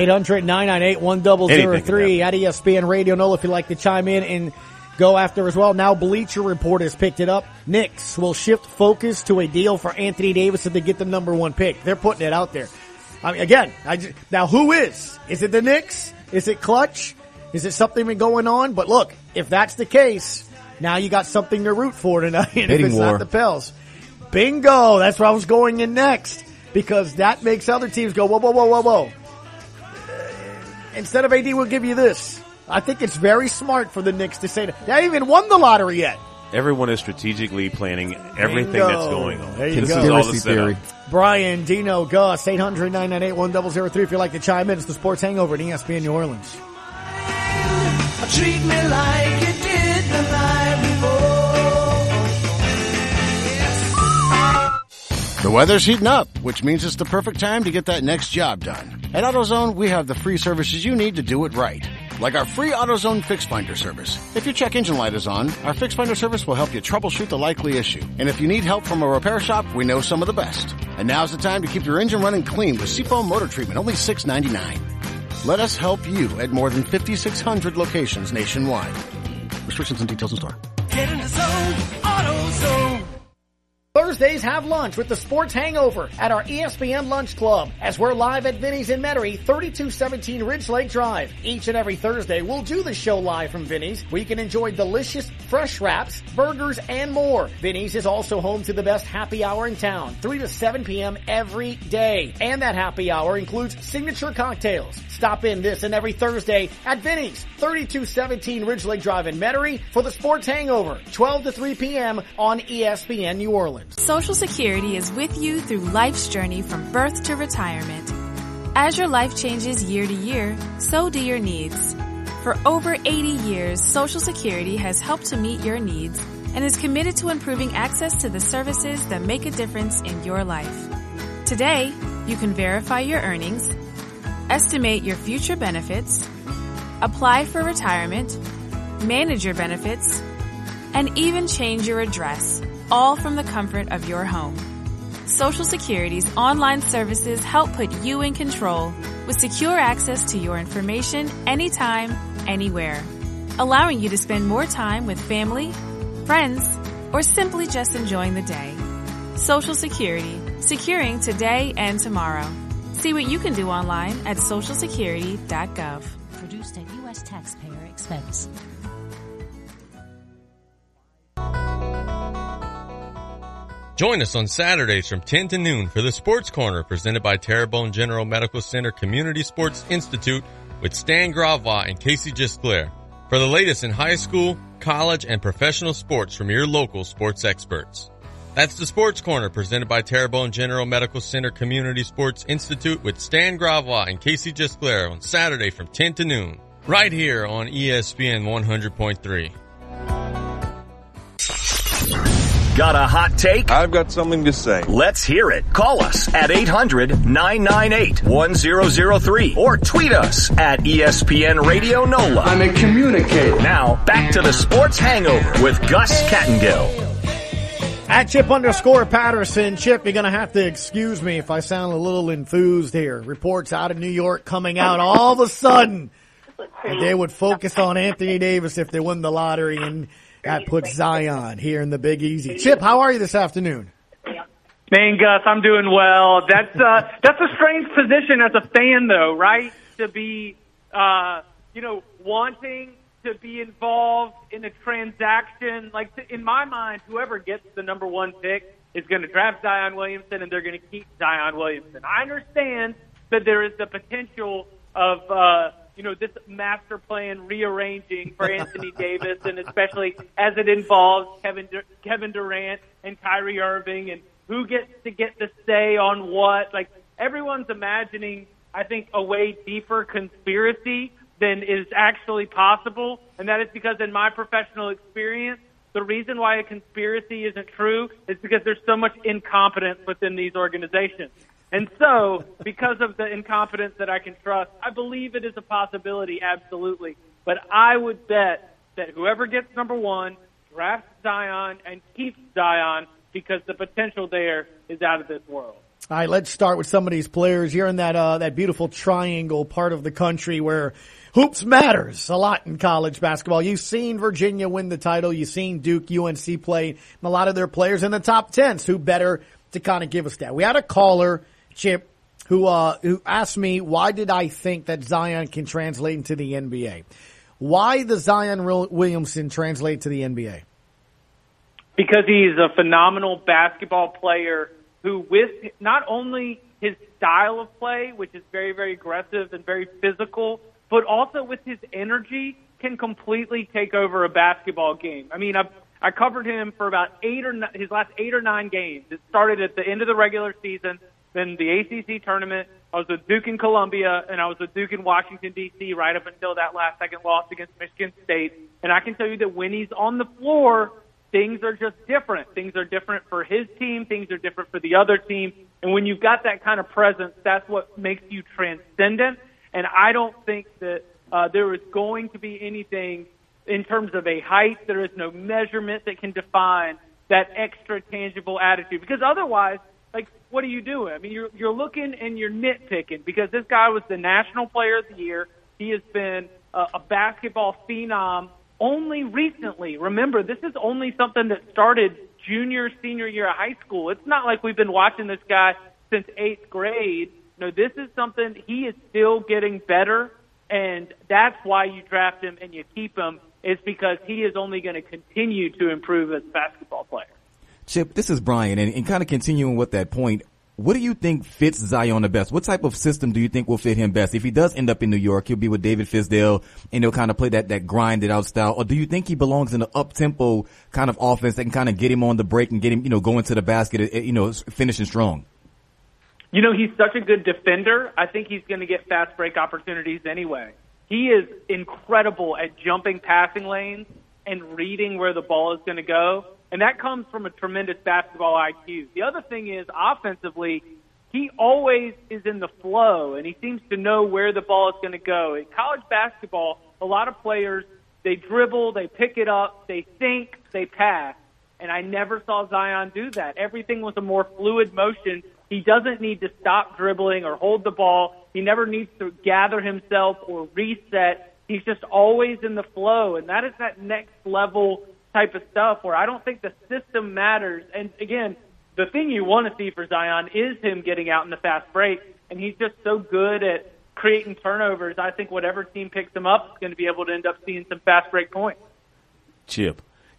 800-998-1003 at ESPN Radio. Nola, if you'd like to chime in and go after as well. Now Bleacher Report has picked it up. Knicks will shift focus to a deal for Anthony Davis if they get the number 1 pick. They're putting it out there. I mean, again, now who is? Is it the Knicks? Is it Clutch? Is it something been going on? But look, if that's the case, now you got something to root for tonight. If it's not the Pels. Bingo! That's where I was going in next. Because that makes other teams go, whoa. Instead of AD, we'll give you this. I think it's very smart for the Knicks to say that. They haven't even won the lottery yet. Everyone is strategically planning everything that's going on. There you this go. is all the setup. Brian, Dino, Gus, 800-998-1003 if you'd like to chime in. It's the Sports Hangover at ESPN New Orleans. Treat me like you did the night before. The weather's heating up, which means it's the perfect time to get that next job done. At AutoZone, we have the free services you need to do it right. Like our free AutoZone Fix Finder service. If your check engine light is on, our Fix Finder service will help you troubleshoot the likely issue. And if you need help from a repair shop, we know some of the best. And now's the time to keep your engine running clean with Seafoam Motor Treatment, only $6.99. Let us help you at more than 5,600 locations nationwide. Restrictions and details in store. Get in the zone, AutoZone. Thursdays have lunch with the Sports Hangover at our ESPN Lunch Club as we're live at Vinny's in Metairie, 3217 Ridge Lake Drive. Each and every Thursday, we'll do the show live from Vinny's where you can enjoy delicious fresh wraps, burgers, and more. Vinny's is also home to the best happy hour in town, 3 to 7 p.m. every day. And that happy hour includes signature cocktails. Stop in this and every Thursday at Vinny's, 3217 Ridge Lake Drive in Metairie for the Sports Hangover, 12 to 3 p.m. on ESPN New Orleans. Social Security is with you through life's journey from birth to retirement. As your life changes year to year, so do your needs. For over 80 years, Social Security has helped to meet your needs and is committed to improving access to the services that make a difference in your life. Today, you can verify your earnings, estimate your future benefits, apply for retirement, manage your benefits, and even change your address, all from the comfort of your home. Social Security's online services help put you in control with secure access to your information anytime, anywhere, allowing you to spend more time with family, friends, or simply just enjoying the day. Social Security, securing today and tomorrow. See what you can do online at socialsecurity.gov. Produced at U.S. taxpayer expense. Join us on Saturdays from 10 to noon for the Sports Corner presented by Terrebonne General Medical Center Community Sports Institute with Stan Gravois and Casey Gisclair for the latest in high school, college, and professional sports from your local sports experts. That's the Sports Corner presented by Terrebonne General Medical Center Community Sports Institute with Stan Gravois and Casey Gisclair on Saturday from 10 to noon, right here on ESPN 100.3. Got a hot take? I've got something to say. Let's hear it. Call us at 800-998-1003 or tweet us at ESPN Radio NOLA. I'm a communicator. Now, back to the Sports Hangover with Gus Kattengill. At Chip_Patterson. Chip, you're going to have to excuse me if I sound a little enthused here. Reports out of New York coming out all of a sudden. And they would focus on Anthony Davis if they win the lottery, and that puts Zion here in the Big Easy. Chip, how are you this afternoon? Man, Gus, I'm doing well. That's a strange position as a fan, though, right? To be, wanting to be involved in a transaction. Like, in my mind, whoever gets the number one pick is going to draft Zion Williamson, and they're going to keep Zion Williamson. I understand that there is the potential of, this master plan rearranging for Anthony Davis, and especially as it involves Kevin Durant and Kyrie Irving, and who gets to say on what. Like, everyone's imagining, I think, a way deeper conspiracy than is actually possible, and that is because in my professional experience, the reason why a conspiracy isn't true is because there's so much incompetence within these organizations. And so, because of the incompetence that I can trust, I believe it is a possibility, absolutely. But I would bet that whoever gets number one drafts Zion and keeps Zion because the potential there is out of this world. All right, let's start with some of these players. You're in that beautiful triangle part of the country where hoops matters a lot in college basketball. You've seen Virginia win the title. You've seen Duke, UNC play, and a lot of their players in the top 10. So who better to kind of give us that? We had a caller, Chip, who asked me, why did I think that Zion can translate into the NBA? Why does Zion Williamson translate to the NBA? Because he's a phenomenal basketball player who, with not only his style of play, which is very, very aggressive and very physical, but also with his energy, can completely take over a basketball game. I mean, I covered him for about his last 8 or 9 games. It started at the end of the regular season, then the ACC tournament. I was with Duke in Columbia, and I was with Duke in Washington, D.C. right up until that last second loss against Michigan State. And I can tell you that when he's on the floor, things are just different. Things are different for his team. Things are different for the other team. And when you've got that kind of presence, that's what makes you transcendent. And I don't think that there is going to be anything in terms of a height. There is no measurement that can define that extra tangible attitude. Because otherwise, like, what are you doing? I mean, you're looking and you're nitpicking because this guy was the National Player of the Year. He has been a basketball phenom only recently. Remember, this is only something that started junior, senior year of high school. It's not like we've been watching this guy since 8th grade. No, this is something he is still getting better, and that's why you draft him and you keep him, is because he is only going to continue to improve as a basketball player. Chip, this is Brian, and kind of continuing with that point, what do you think fits Zion the best? What type of system do you think will fit him best? If he does end up in New York, he'll be with David Fizdale, and he'll kind of play that grinded out style. Or do you think he belongs in an up-tempo kind of offense that can kind of get him on the break and get him, going to the basket, finishing strong? He's such a good defender. I think he's going to get fast break opportunities anyway. He is incredible at jumping passing lanes and reading where the ball is going to go. And that comes from a tremendous basketball IQ. The other thing is, offensively, he always is in the flow, and he seems to know where the ball is going to go. In college basketball, a lot of players, they dribble, they pick it up, they think, they pass. And I never saw Zion do that. Everything was a more fluid motion. He doesn't need to stop dribbling or hold the ball. He never needs to gather himself or reset. He's just always in the flow, and that is that next level type of stuff where I don't think the system matters. And again, the thing you want to see for Zion is him getting out in the fast break, and he's just so good at creating turnovers. I think whatever team picks him up is going to be able to end up seeing some fast break points. Chip,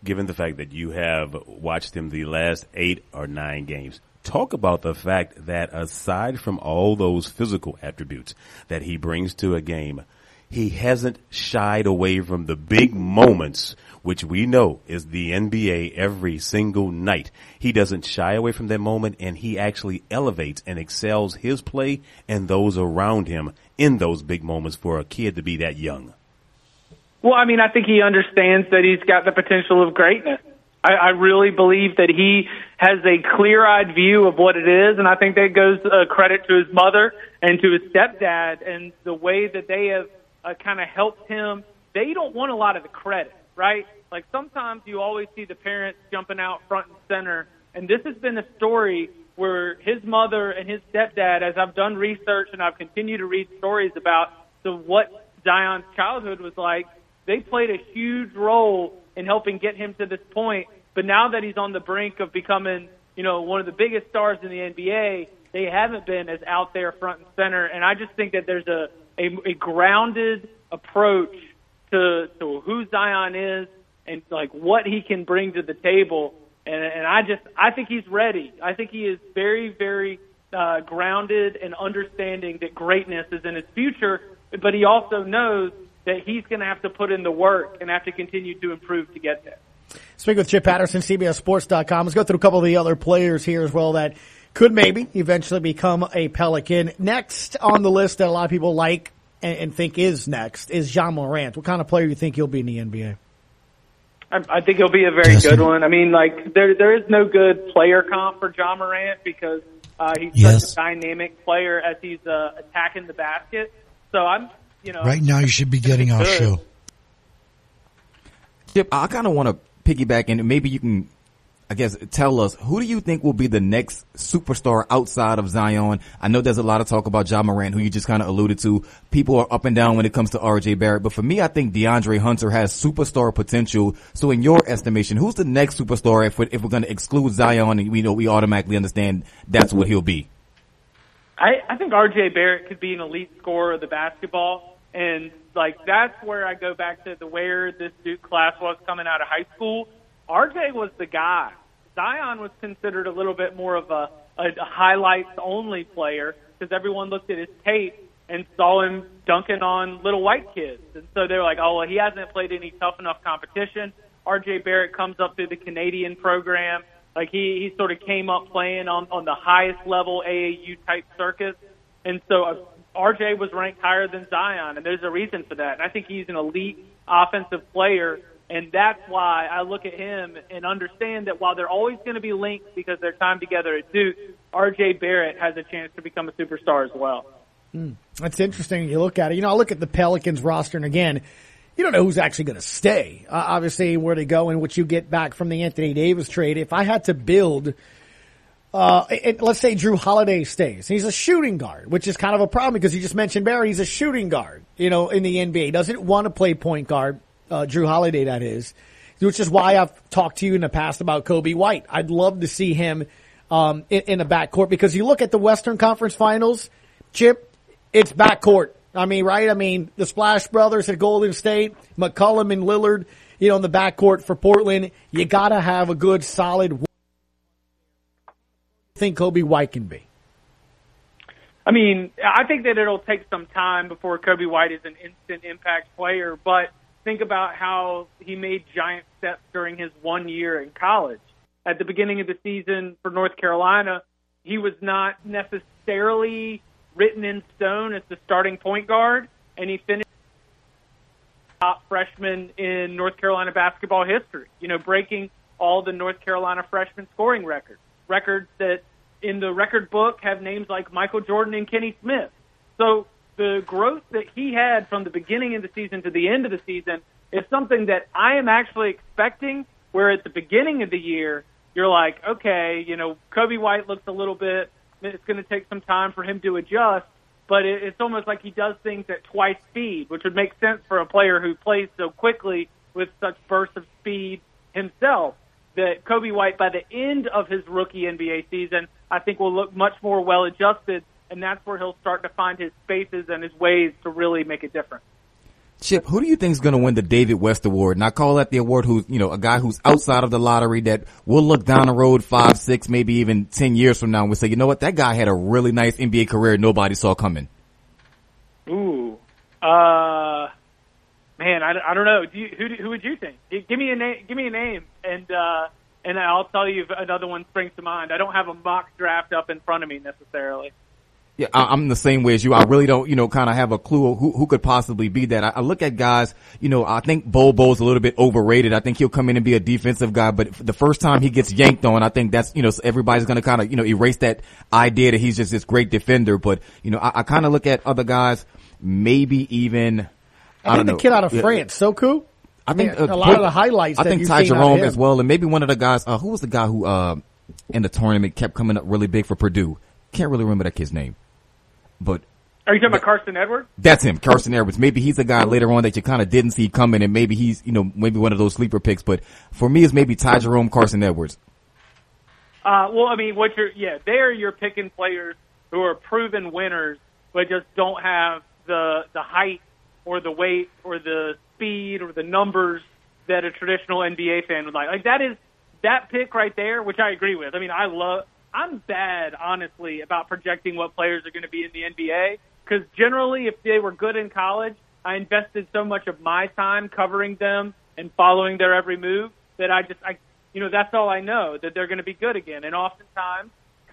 given the fact that you have watched him the last 8 or 9 games. Talk about the fact that aside from all those physical attributes that he brings to a game, he hasn't shied away from the big moments, which we know is the NBA every single night. He doesn't shy away from that moment, and he actually elevates and excels his play and those around him in those big moments for a kid to be that young. Well, I mean, I think he understands that he's got the potential of greatness. I really believe that he has a clear-eyed view of what it is, and I think that goes credit to his mother and to his stepdad and the way that they have kind of helped him. They don't want a lot of the credit, right? Like sometimes you always see the parents jumping out front and center, and this has been a story where his mother and his stepdad, as I've done research and I've continued to read stories about what Zion's childhood was like, they played a huge role in helping get him to this point. But now that he's on the brink of becoming, one of the biggest stars in the NBA, they haven't been as out there front and center. And I just think that there's a grounded approach to who Zion is and like what he can bring to the table. And I think he's ready. I think he is very, very grounded and understanding that greatness is in his future, but he also knows that he's going to have to put in the work and have to continue to improve to get there. Speaking with Chip Patterson, CBSSports.com. Let's go through a couple of the other players here as well that could maybe eventually become a Pelican. Next on the list that a lot of people like and think is next is Ja Morant. What kind of player do you think he'll be in the NBA? I think he'll be a very good one. I mean, like there is no good player comp for Ja Morant because he's such a dynamic player as he's attacking the basket. So right now you should be getting our show. Chip, I kind of want to piggyback and maybe you can, I guess, tell us, who do you think will be the next superstar outside of Zion? I know there's a lot of talk about Ja Morant, who you just kind of alluded to. People are up and down when it comes to RJ Barrett. But for me, I think DeAndre Hunter has superstar potential. So in your estimation, who's the next superstar if we're going to exclude Zion and we automatically understand that's what he'll be? I think RJ Barrett could be an elite scorer of the basketball. And, that's where I go back to where this Duke class was coming out of high school. RJ was the guy. Zion was considered a little bit more of a highlights-only player because everyone looked at his tape and saw him dunking on little white kids. And so they were like, oh, well, he hasn't played any tough enough competition. RJ Barrett comes up through the Canadian program. He sort of came up playing on the highest level AAU-type circuit. And so RJ was ranked higher than Zion, and there's a reason for that. And I think he's an elite offensive player, and that's why I look at him and understand that while they're always going to be linked because their time together at Duke, RJ Barrett has a chance to become a superstar as well. That's interesting. You look at it. I look at the Pelicans roster, and again, you don't know who's actually going to stay. Obviously, where they go and what you get back from the Anthony Davis trade. If I had to build let's say Drew Holiday stays. He's a shooting guard, which is kind of a problem because you just mentioned Barry. He's a shooting guard, in the NBA. He doesn't want to play point guard, Drew Holiday, that is, which is why I've talked to you in the past about Kobe White. I'd love to see him in the backcourt because you look at the Western Conference Finals, Chip, it's backcourt. Right? The Splash Brothers at Golden State, McCollum and Lillard, in the backcourt for Portland. You got to have a good, solid think Kobe White can be? I think that it'll take some time before Kobe White is an instant impact player, but think about how he made giant steps during his 1 year in college. At the beginning of the season for North Carolina, he was not necessarily written in stone as the starting point guard, and he finished top freshman in North Carolina basketball history, breaking all the North Carolina freshman scoring records that in the record book have names like Michael Jordan and Kenny Smith. So the growth that he had from the beginning of the season to the end of the season is something that I am actually expecting, where at the beginning of the year, you're like, okay, Kobe White looks a little bit, it's going to take some time for him to adjust, but it's almost like he does things at twice speed, which would make sense for a player who plays so quickly with such bursts of speed himself. That Kobe White, by the end of his rookie NBA season, I think will look much more well-adjusted, and that's where he'll start to find his spaces and his ways to really make a difference. Chip, who do you think is going to win the David West Award? And I call that the award who's, a guy who's outside of the lottery that we'll look down the road 5, 6, maybe even 10 years from now and we'll say, you know what, that guy had a really nice NBA career nobody saw coming. Ooh. Man, I don't know. Who would you think? Give me a name, and I'll tell you if another one springs to mind. I don't have a mock draft up in front of me necessarily. Yeah, I'm the same way as you. I really don't, kind of have a clue who could possibly be that. I look at guys, I think Bobo's a little bit overrated. I think he'll come in and be a defensive guy, but the first time he gets yanked on, I think that's, everybody's going to kind of, erase that idea that he's just this great defender. But, I kind of look at other guys, maybe even, I don't know. The kid out of France, Soku. I think a lot of the highlights. I think Ty Jerome as well, and maybe one of the guys. Who was the guy who in the tournament kept coming up really big for Purdue? Can't really remember that kid's name. But are you talking about Carson Edwards? That's him, Carson Edwards. Maybe he's a guy later on that you kind of didn't see coming, and maybe he's maybe one of those sleeper picks. But for me, it's maybe Ty Jerome, Carson Edwards. Well, I mean, there you're picking players who are proven winners, but just don't have the height or the weight or the speed or the numbers that a traditional NBA fan would like. Like that pick right there, which I agree with. I mean, I'm bad, honestly, about projecting what players are going to be in the NBA because generally if they were good in college, I invested so much of my time covering them and following their every move that that's all I know, that they're going to be good again. And oftentimes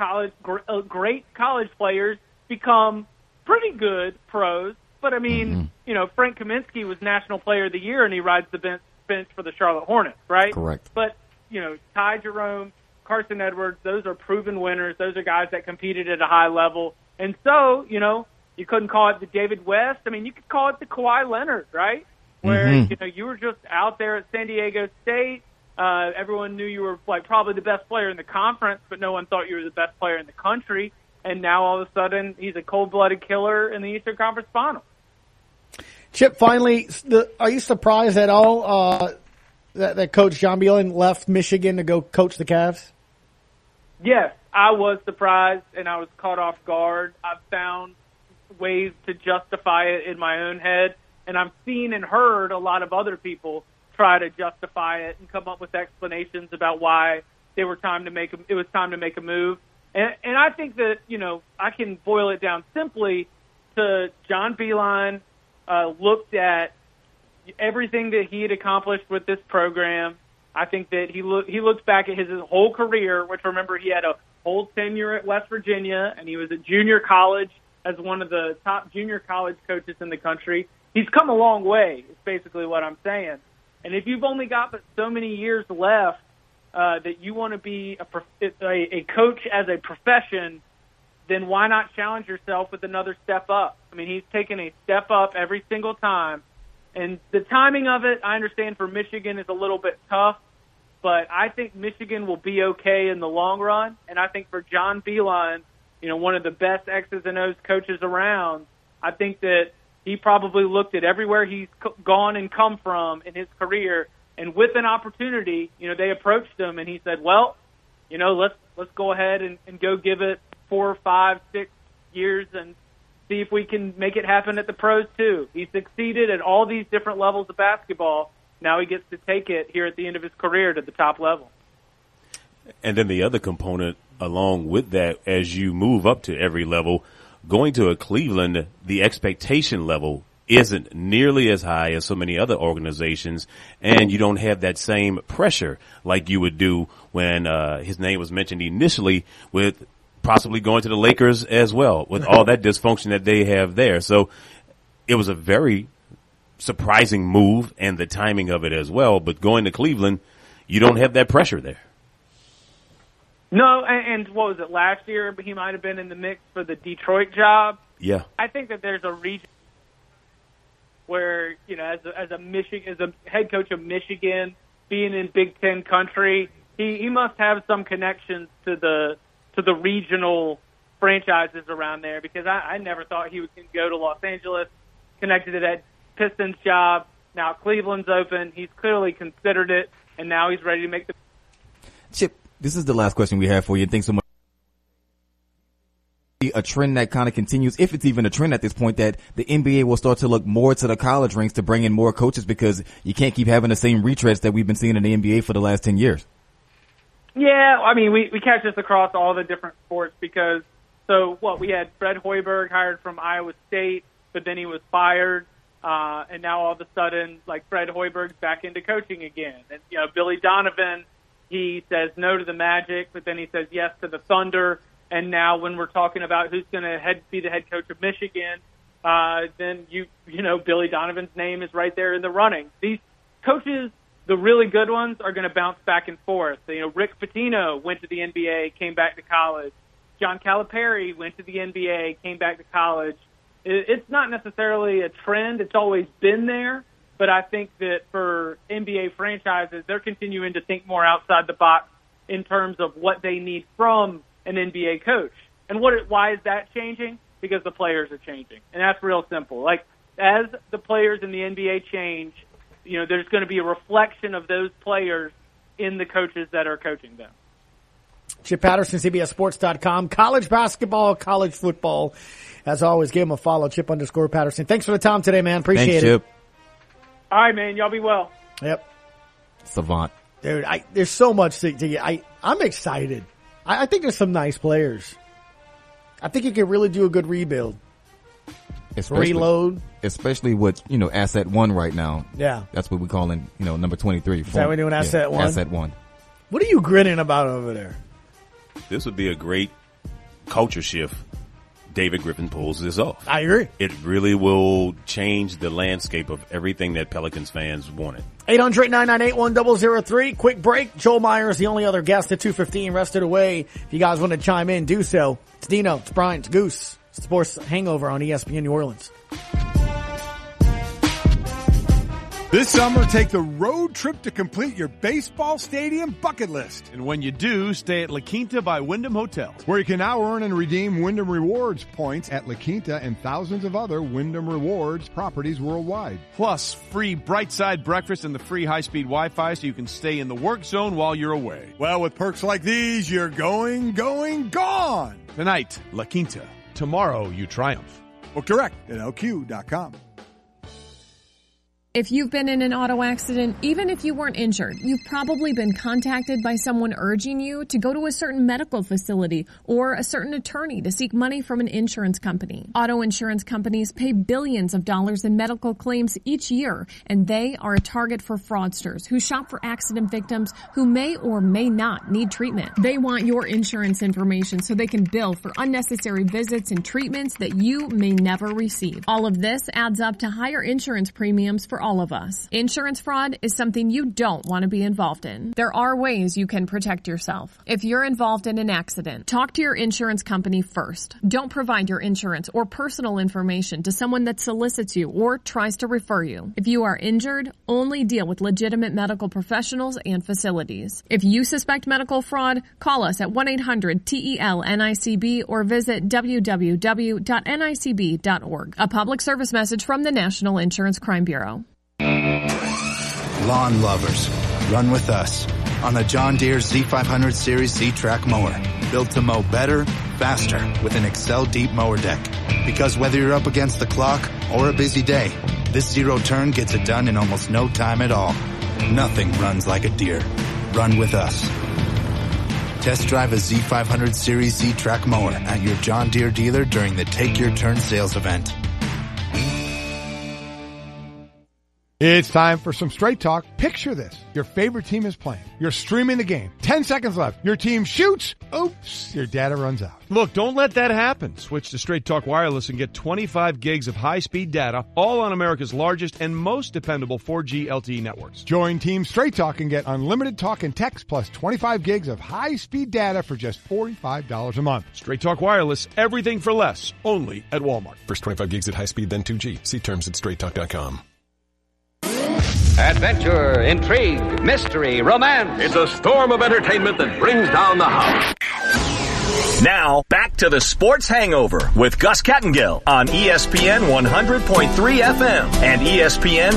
great college players become pretty good pros. But, I mean, Frank Kaminsky was National Player of the Year, and he rides the bench for the Charlotte Hornets, right? Correct. But, Ty Jerome, Carson Edwards, those are proven winners. Those are guys that competed at a high level. And so, you couldn't call it the David West. I mean, you could call it the Kawhi Leonard, right? Where, you were just out there at San Diego State. Everyone knew you were, probably the best player in the conference, but no one thought you were the best player in the country. And now, all of a sudden, he's a cold-blooded killer in the Eastern Conference Finals. Chip, finally, are you surprised at all that Coach John Beilein left Michigan to go coach the Cavs? Yes, I was surprised, and I was caught off guard. I've found ways to justify it in my own head, and I've seen and heard a lot of other people try to justify it and come up with explanations about why it was time to make a move. And I think that, I can boil it down simply to John Beilein looked at everything that he had accomplished with this program. I think that he looked back at his whole career, which, remember, he had a whole tenure at West Virginia, and he was at junior college as one of the top junior college coaches in the country. He's come a long way, is basically what I'm saying. And if you've only got but so many years left that you want to be a coach as a profession, then why not challenge yourself with another step up? I mean, he's taken a step up every single time. And the timing of it, I understand for Michigan is a little bit tough, but I think Michigan will be okay in the long run. And I think for John Beilein, one of the best X's and O's coaches around, I think that he probably looked at everywhere he's gone and come from in his career, and with an opportunity, they approached him and he said, well, let's go ahead and go give it 4, 5, 6 years and see if we can make it happen at the pros too. He succeeded at all these different levels of basketball. Now he gets to take it here at the end of his career to the top level. And then the other component along with that, as you move up to every level, going to a Cleveland, the expectation level isn't nearly as high as so many other organizations, and you don't have that same pressure like you would do when his name was mentioned initially with possibly going to the Lakers as well, with all that dysfunction that they have there. So it was a very surprising move, and the timing of it as well. But going to Cleveland, you don't have that pressure there. No, and what was it, last year he might have been in the mix for the Detroit job? Yeah. I think that there's a region where, as a head coach of Michigan, being in Big Ten country, he must have some connections to the regional franchises around there, because I never thought he was going to go to Los Angeles, connected to that Pistons job. Now Cleveland's open. He's clearly considered it, and now he's ready to make the. Chip, this is the last question we have for you. Thanks so much. a trend that kind of continues, if it's even a trend at this point, that the NBA will start to look more to the college ranks to bring in more coaches, because you can't keep having the same retreads that we've been seeing in the NBA for the last 10 years. Yeah, I mean, we catch this across all the different sports because, we had Fred Hoiberg hired from Iowa State, but then he was fired, and now all of a sudden, like, Fred Hoiberg's back into coaching again. And, Billy Donovan, he says no to the Magic, but then he says yes to the Thunder. And now when we're talking about who's going to be the head coach of Michigan, then Billy Donovan's name is right there in the running. These coaches, the really good ones, are going to bounce back and forth. Rick Pitino went to the NBA, came back to college. John Calipari went to the NBA, came back to college. It's not necessarily a trend. It's always been there. But I think that for NBA franchises, they're continuing to think more outside the box in terms of what they need from an NBA coach. And why is that changing? Because the players are changing. And that's real simple. Like, as the players in the NBA change, there's going to be a reflection of those players in the coaches that are coaching them. Chip Patterson, CBSSports.com. College basketball, college football. As always, give him a follow, Chip_Patterson. Thanks for the time today, man. Appreciate it. Chip. All right, man. Y'all be well. Yep. Savant. Dude, there's so much to get. I'm excited. I think there's some nice players. I think you can really do a good rebuild. Reload. Especially with, asset one right now. Yeah. That's what we're calling, number 23. Is that what we're doing, asset one? Asset one. What are you grinning about over there? This would be a great culture shift. David Griffin pulls this off. I agree. It really will change the landscape of everything that Pelicans fans wanted. 800-998-1003. Quick break. Joel Meyer is the only other guest at 2:15. Rest of the way. If you guys want to chime in, do so. It's Dino. It's Brian. It's Goose. It's the Sports Hangover on ESPN New Orleans. This summer, take the road trip to complete your baseball stadium bucket list. And when you do, stay at La Quinta by Wyndham Hotels, where you can now earn and redeem Wyndham Rewards points at La Quinta and thousands of other Wyndham Rewards properties worldwide. Plus, free Bright Side breakfast and the free high-speed Wi-Fi so you can stay in the work zone while you're away. Well, with perks like these, you're going, gone! Tonight, La Quinta. Tomorrow, you triumph. Book direct at LQ.com. If you've been in an auto accident, even if you weren't injured, you've probably been contacted by someone urging you to go to a certain medical facility or a certain attorney to seek money from an insurance company. Auto insurance companies pay billions of dollars in medical claims each year, and they are a target for fraudsters who shop for accident victims who may or may not need treatment. They want your insurance information so they can bill for unnecessary visits and treatments that you may never receive. All of this adds up to higher insurance premiums for all of us. Insurance fraud is something you don't want to be involved in. There are ways you can protect yourself. If you're involved in an accident, talk to your insurance company first. Don't provide your insurance or personal information to someone that solicits you or tries to refer you. If you are injured, only deal with legitimate medical professionals and facilities. If you suspect medical fraud, call us at 1-800-TEL-NICB or visit www.nicb.org. A public service message from the National Insurance Crime Bureau. Lawn lovers, run with us on the John Deere Z500 Series Z-Track mower. Built to mow better, faster with an Excel Deep Mower Deck. Because whether you're up against the clock or a busy day, this zero turn gets it done in almost no time at all. Nothing runs like a Deere. Run with us. Test drive a Z500 Series Z-Track mower at your John Deere dealer during the Take Your Turn sales event. It's time for some straight talk. Picture this. Your favorite team is playing. You're streaming the game. 10 seconds left. Your team shoots. Oops. Your data runs out. Look, don't let that happen. Switch to Straight Talk Wireless and get 25 gigs of high-speed data, all on America's largest and most dependable 4G LTE networks. Join Team Straight Talk and get unlimited talk and text plus 25 gigs of high-speed data for just $45 a month. Straight Talk Wireless, everything for less, only at Walmart. First 25 gigs at high speed, then 2G. See terms at straighttalk.com. Adventure, intrigue, mystery, romance. It's a storm of entertainment that brings down the house. Now, back to the Sports Hangover with Gus Kattengill on ESPN 100.3 FM and ESPN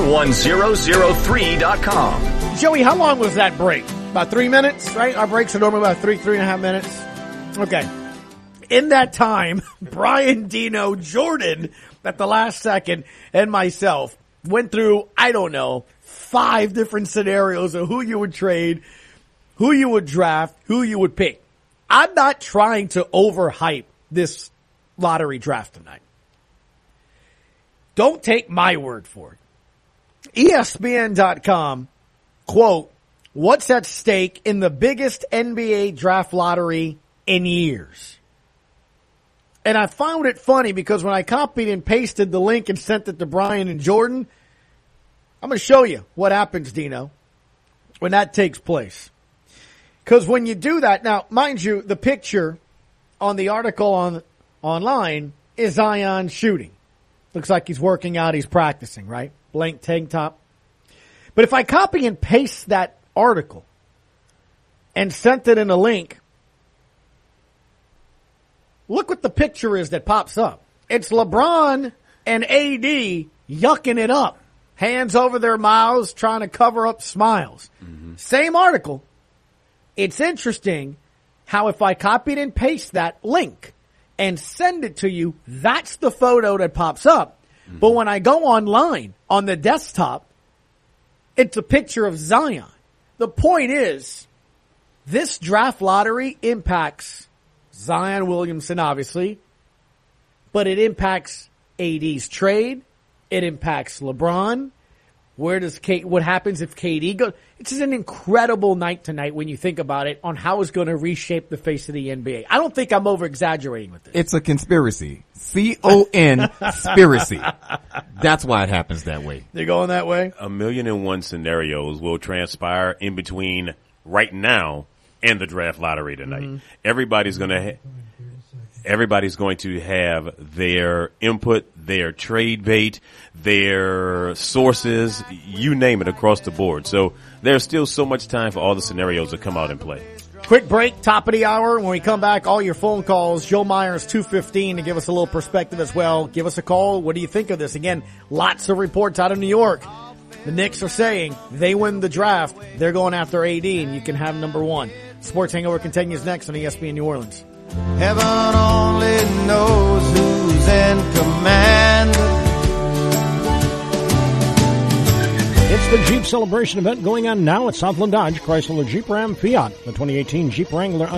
1003.com. Joey, how long was that break? About 3 minutes, right? Our breaks are normally about three and a half minutes. Okay. In that time, Brian, Dino, Jordan at the last second, and myself went through, 5 different scenarios of who you would trade, who you would draft, who you would pick. I'm not trying to overhype this lottery draft tonight. Don't take my word for it. ESPN.com, quote, what's at stake in the biggest NBA draft lottery in years? And I found it funny because when I copied and pasted the link and sent it to Brian and Jordan, I'm going to show you what happens, Dino, when that takes place. Because when you do that, now, mind you, the picture on the article online is Zion shooting. Looks like he's working out, he's practicing, right? Blank tank top. But if I copy and paste that article and sent it in a link, look what the picture is that pops up. It's LeBron and AD yucking it up. Hands over their mouths, trying to cover up smiles. Mm-hmm. Same article. It's interesting how if I copied and paste that link and send it to you, that's the photo that pops up. Mm-hmm. But when I go online on the desktop, it's a picture of Zion. The point is, this draft lottery impacts Zion Williamson, obviously, but it impacts AD's trade. It impacts LeBron. What happens if KD goes? It's just an incredible night tonight when you think about it on how it's going to reshape the face of the NBA. I don't think I'm over-exaggerating with this. It's a conspiracy. C-O-N-spiracy. That's why it happens that way. They're going that way? 1,000,001 scenarios will transpire in between right now and the draft lottery tonight. Mm-hmm. Everybody's going to have their input, their trade bait, their sources, you name it, across the board. So there's still so much time for all the scenarios to come out and play. Quick break, top of the hour. When we come back, all your phone calls. Joe Myers, 2:15, to give us a little perspective as well. Give us a call. What do you think of this? Again, lots of reports out of New York. The Knicks are saying they win the draft. They're going after AD, and you can have number 1. Sports Hangover continues next on ESPN New Orleans. Heaven only knows who's in command. It's the Jeep Celebration event going on now at Southland Dodge, Chrysler, Jeep Ram, Fiat. The 2018 Jeep Wrangler